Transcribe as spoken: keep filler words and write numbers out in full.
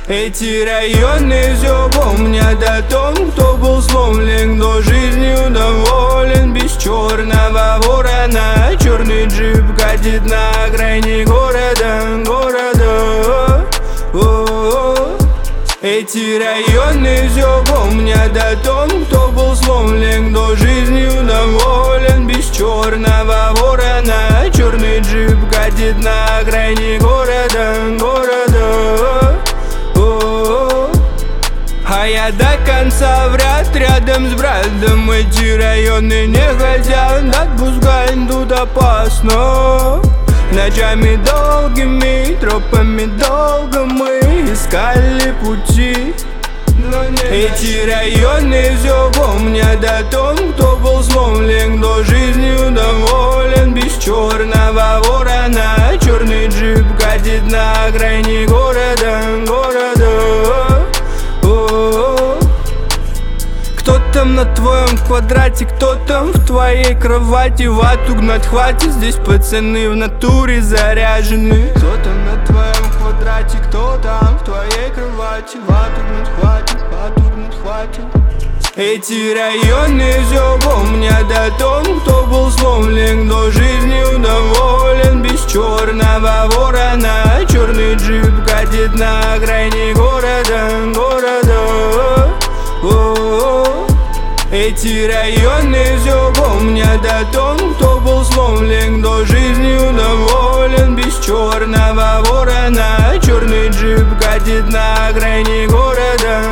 Эти районы все помнят о том, кто был сломлен, кто жизнью доволен. Без черного ворона черный джип катит на окраине города, города. О-о-о. Эти районы все помнят о том, кто был сломлен, кто жизнью доволен. Без черного ворона черный джип катит на окраине города, города. А я до конца вряд рядом с братом. Эти районы не хотят отпускать, тут опасно. Ночами долгими, тропами долго мы искали пути. Эти районы все помнят о том, кто был сломлен, кто жизнью доволен. Без черного ворона черный джип катит на окраине города, города. Кто там на твоем квадрате, кто там в твоей кровати? Вату гнать хватит, здесь пацаны в натуре заряжены. Кто там на твоем квадрате, кто там в твоей кровати? Вату гнать хватит, вату гнать хватит. Эти районы все помнят о том, кто был сломлен, кто жизнью доволен. Без черного ворона черный джип катит на окраине города, города. О-о-о. Эти районы все помнят о том, кто был сломлен, кто жизнью доволен. Без черного ворона черный джип катит на окраине города,